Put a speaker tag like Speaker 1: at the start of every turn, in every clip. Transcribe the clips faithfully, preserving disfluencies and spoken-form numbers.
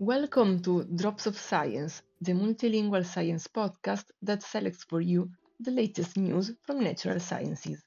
Speaker 1: Welcome to Drops of Science, the multilingual science podcast that selects for you the latest news from natural sciences.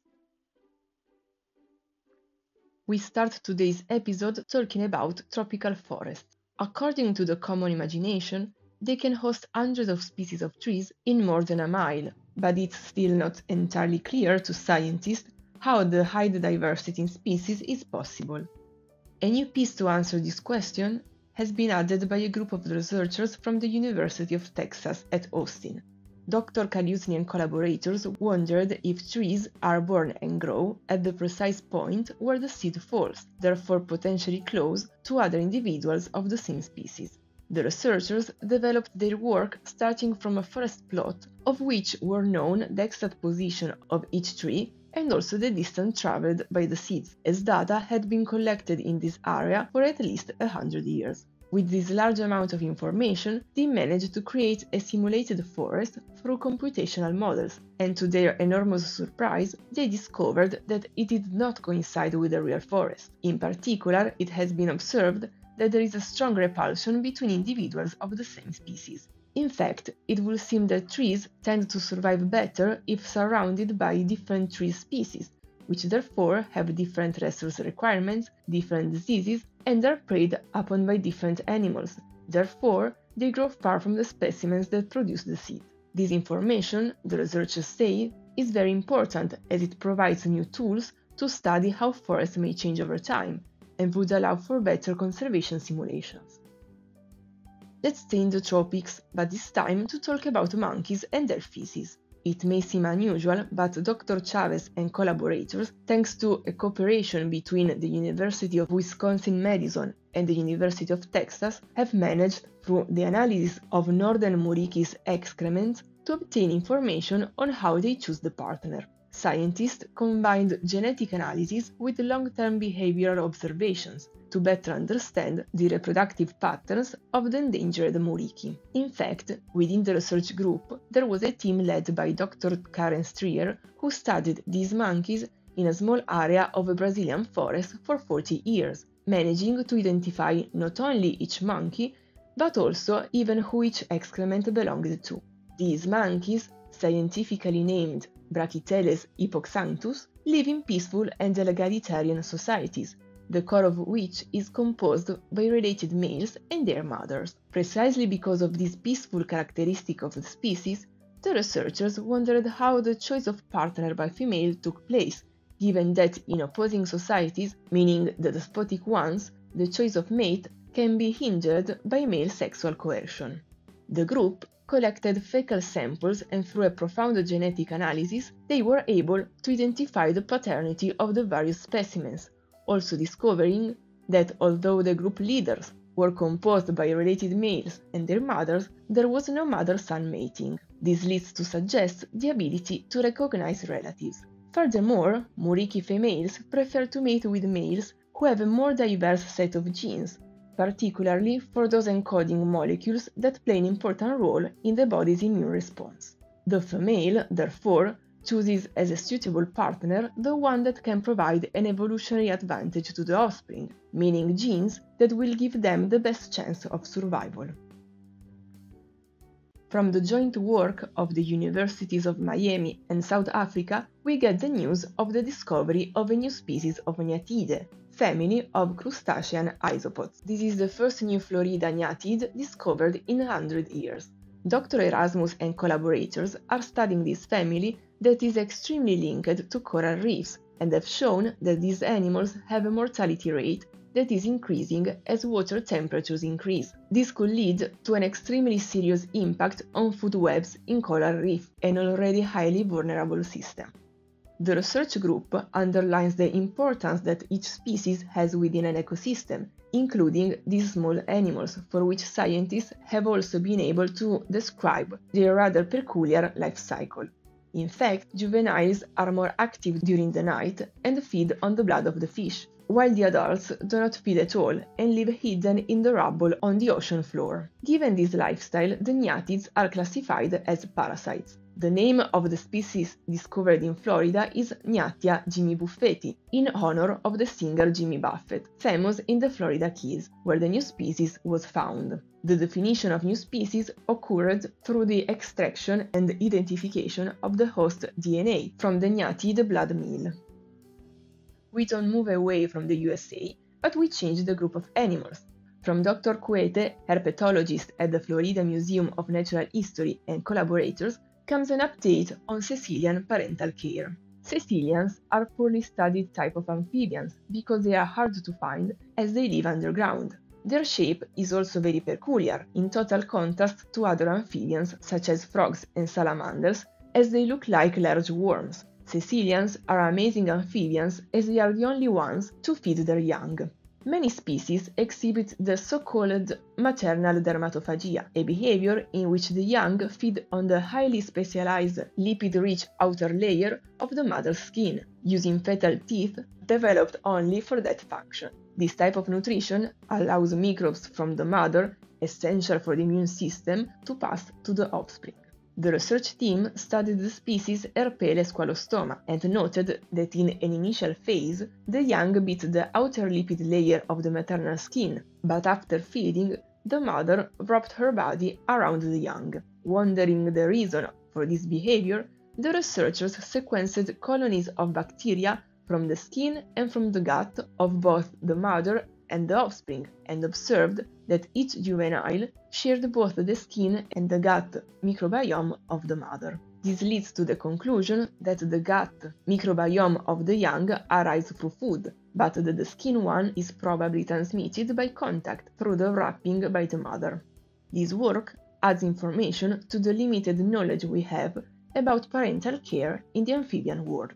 Speaker 1: We start today's episode talking about tropical forests. According to the common imagination, they can host hundreds of species of trees in more than a mile, but it's still not entirely clear to scientists how the high diversity in species is possible. A new piece to answer this question has been added by a group of researchers from the University of Texas at Austin. Doctor Kaliusny and collaborators wondered if trees are born and grow at the precise point where the seed falls, therefore potentially close to other individuals of the same species. The researchers developed their work starting from a forest plot of which were known the exact position of each tree and also the distance traveled by the seeds, as data had been collected in this area for at least one hundred years. With this large amount of information, they managed to create a simulated forest through computational models, and to their enormous surprise, they discovered that it did not coincide with a real forest. In particular, it has been observed that there is a strong repulsion between individuals of the same species. In fact, it would seem that trees tend to survive better if surrounded by different tree species, which therefore have different resource requirements, different diseases, and are preyed upon by different animals. Therefore, they grow far from the specimens that produce the seed. This information, the researchers say, is very important as it provides new tools to study how forests may change over time and would allow for better conservation simulations. Let's stay in the tropics, but this time to talk about monkeys and their feces. It may seem unusual, but Doctor Chavez and collaborators, thanks to a cooperation between the University of Wisconsin-Madison and the University of Texas, have managed, through the analysis of northern muriquis excrements, to obtain information on how they choose the partner. Scientists combined genetic analysis with long-term behavioral observations to better understand the reproductive patterns of the endangered muriqui. In fact, within the research group, there was a team led by Doctor Karen Strier who studied these monkeys in a small area of a Brazilian forest for forty years, managing to identify not only each monkey, but also even who each excrement belonged to. These monkeys, scientifically named Brachyteles hypoxanthus, live in peaceful and egalitarian societies, the core of which is composed by related males and their mothers. Precisely because of this peaceful characteristic of the species, the researchers wondered how the choice of partner by female took place, given that in opposing societies, meaning the despotic ones, the choice of mate can be hindered by male sexual coercion. The group collected fecal samples and through a profound genetic analysis, they were able to identify the paternity of the various specimens, also discovering that although the group leaders were composed by related males and their mothers, there was no mother-son mating. This leads to suggest the ability to recognize relatives. Furthermore, muriqui females prefer to mate with males who have a more diverse set of genes, particularly for those encoding molecules that play an important role in the body's immune response. The female, therefore, chooses as a suitable partner the one that can provide an evolutionary advantage to the offspring, meaning genes that will give them the best chance of survival. From the joint work of the Universities of Miami and South Africa, we get the news of the discovery of a new species of Gnathide, family of crustacean isopods. This is the first new Florida gnatid discovered in one hundred years. Doctor Erasmus and collaborators are studying this family that is extremely linked to coral reefs and have shown that these animals have a mortality rate that is increasing as water temperatures increase. This could lead to an extremely serious impact on food webs in coral reef, an already highly vulnerable system. The research group underlines the importance that each species has within an ecosystem, including these small animals, for which scientists have also been able to describe their rather peculiar life cycle. In fact, juveniles are more active during the night and feed on the blood of the fish, while the adults do not feed at all and live hidden in the rubble on the ocean floor. Given this lifestyle, the gnatids are classified as parasites. The name of the species discovered in Florida is Gnathia jimmybuffetti, in honor of the singer Jimmy Buffett, famous in the Florida Keys, where the new species was found. The definition of new species occurred through the extraction and identification of the host D N A from the gnatid blood meal. We don't move away from the U S A, but we change the group of animals. From Doctor Cuete, herpetologist at the Florida Museum of Natural History, and collaborators, comes an update on Caecilian parental care. Caecilians are poorly studied type of amphibians because they are hard to find as they live underground. Their shape is also very peculiar, in total contrast to other amphibians such as frogs and salamanders, as they look like large worms. Caecilians are amazing amphibians as they are the only ones to feed their young. Many species exhibit the so-called maternal dermatophagia, a behavior in which the young feed on the highly specialized lipid-rich outer layer of the mother's skin, using fetal teeth developed only for that function. This type of nutrition allows microbes from the mother, essential for the immune system, to pass to the offspring. The research team studied the species Herpele squalostoma and noted that in an initial phase, the young bit the outer lipid layer of the maternal skin, but after feeding, the mother wrapped her body around the young. Wondering the reason for this behavior, the researchers sequenced colonies of bacteria from the skin and from the gut of both the mother and the offspring, and observed that each juvenile shared both the skin and the gut microbiome of the mother. This leads to the conclusion that the gut microbiome of the young arises through food, but that the skin one is probably transmitted by contact through the wrapping by the mother. This work adds information to the limited knowledge we have about parental care in the amphibian world.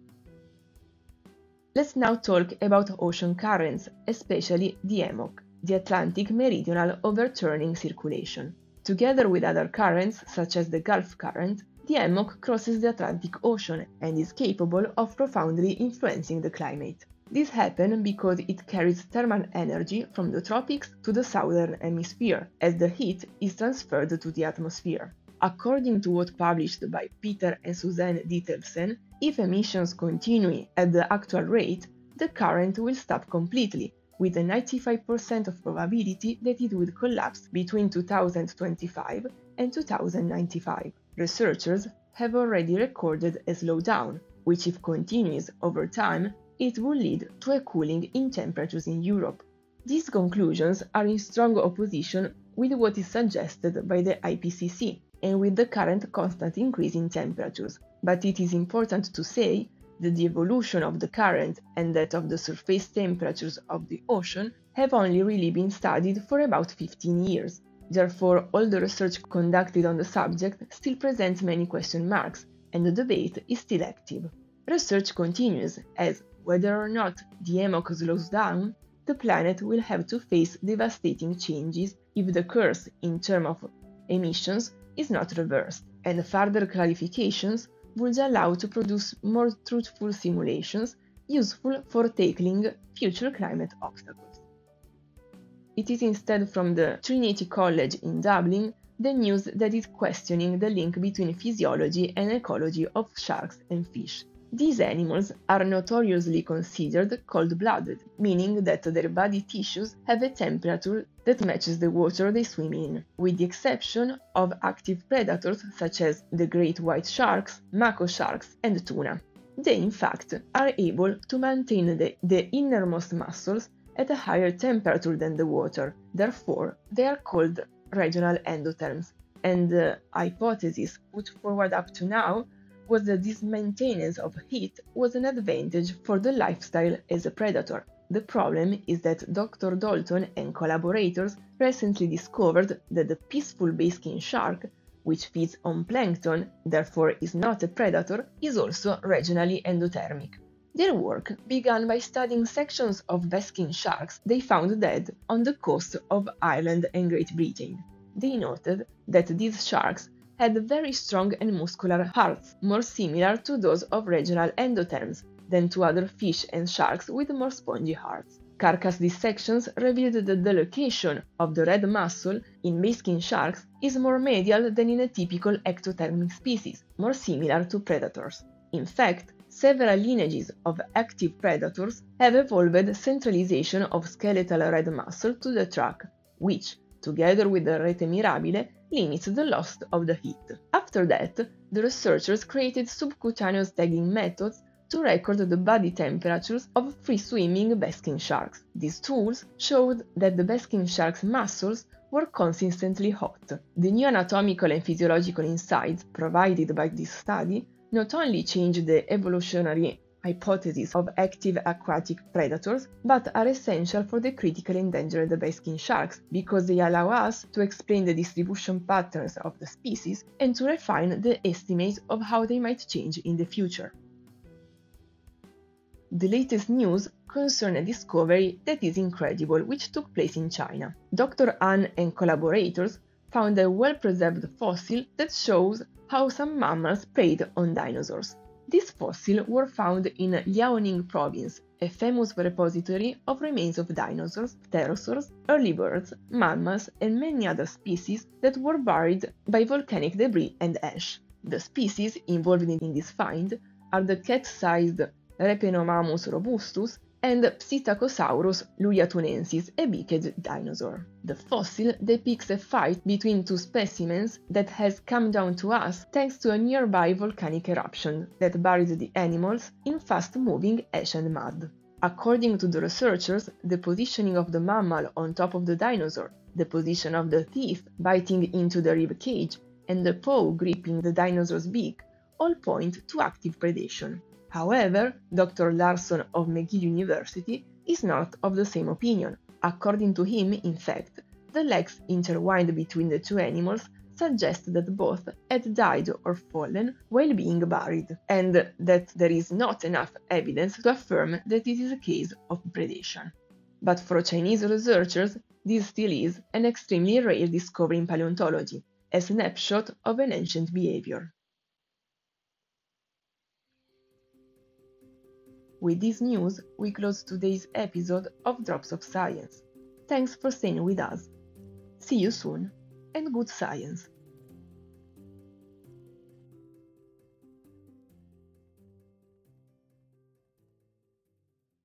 Speaker 1: Let's now talk about ocean currents, especially the E M O C, the Atlantic Meridional Overturning Circulation. Together with other currents, such as the Gulf Current, the E M O C crosses the Atlantic Ocean and is capable of profoundly influencing the climate. This happens because it carries thermal energy from the tropics to the southern hemisphere, as the heat is transferred to the atmosphere. According to what published by Peter and Suzanne Dittelsen, if emissions continue at the actual rate, the current will stop completely, with a ninety-five percent of probability that it will collapse between two thousand twenty-five and two thousand ninety-five. Researchers have already recorded a slowdown, which if continues over time, it will lead to a cooling in temperatures in Europe. These conclusions are in strong opposition with what is suggested by the I P C C and with the current constant increase in temperatures, but it is important to say that the evolution of the current and that of the surface temperatures of the ocean have only really been studied for about fifteen years. Therefore, all the research conducted on the subject still presents many question marks, and the debate is still active. Research continues, as whether or not the E M O C slows down, the planet will have to face devastating changes if the curse in terms of emissions is not reversed, and further clarifications would allow to produce more truthful simulations useful for tackling future climate obstacles. It is instead from the Trinity College in Dublin the news that is questioning the link between physiology and ecology of sharks and fish. These animals are notoriously considered cold-blooded, meaning that their body tissues have a temperature that matches the water they swim in, with the exception of active predators such as the great white sharks, mako sharks, and tuna. They, in fact, are able to maintain the, the innermost muscles at a higher temperature than the water, therefore they are called regional endotherms, and the hypothesis put forward up to now was that this maintenance of heat was an advantage for the lifestyle as a predator. The problem is that Doctor Dalton and collaborators recently discovered that the peaceful basking shark, which feeds on plankton, therefore is not a predator, is also regionally endothermic. Their work began by studying sections of basking sharks they found dead on the coast of Ireland and Great Britain. They noted that these sharks had very strong and muscular hearts, more similar to those of regional endotherms than to other fish and sharks with more spongy hearts. Carcass dissections revealed that the location of the red muscle in basking sharks is more medial than in a typical ectothermic species, more similar to predators. In fact, several lineages of active predators have evolved centralization of skeletal red muscle to the trunk, which, together with the rete mirabile, limits the loss of the heat. After that, the researchers created subcutaneous tagging methods to record the body temperatures of free-swimming basking sharks. These tools showed that the basking sharks' muscles were consistently hot. The new anatomical and physiological insights provided by this study not only change the evolutionary hypothesis of active aquatic predators, but are essential for the critically endangered basking sharks because they allow us to explain the distribution patterns of the species and to refine the estimates of how they might change in the future. The latest news concerns a discovery that is incredible, which took place in China. Doctor An and collaborators found a well-preserved fossil that shows how some mammals preyed on dinosaurs. These fossils were found in Liaoning province, a famous repository of remains of dinosaurs, pterosaurs, early birds, mammals, and many other species that were buried by volcanic debris and ash. The species involved in this find are the cat-sized Repenomamus robustus and Psittacosaurus luliatunensis, a beaked dinosaur. The fossil depicts a fight between two specimens that has come down to us thanks to a nearby volcanic eruption that buried the animals in fast-moving ash and mud. According to the researchers, the positioning of the mammal on top of the dinosaur, the position of the teeth biting into the rib cage, and the paw gripping the dinosaur's beak all point to active predation. However, Doctor Larsson of McGill University is not of the same opinion. According to him, in fact, the legs intertwined between the two animals suggest that both had died or fallen while being buried, and that there is not enough evidence to affirm that it is a case of predation. But for Chinese researchers, this still is an extremely rare discovery in paleontology, a snapshot of an ancient behavior. With this news, we close today's episode of Drops of Science. Thanks for staying with us. See you soon, and good science!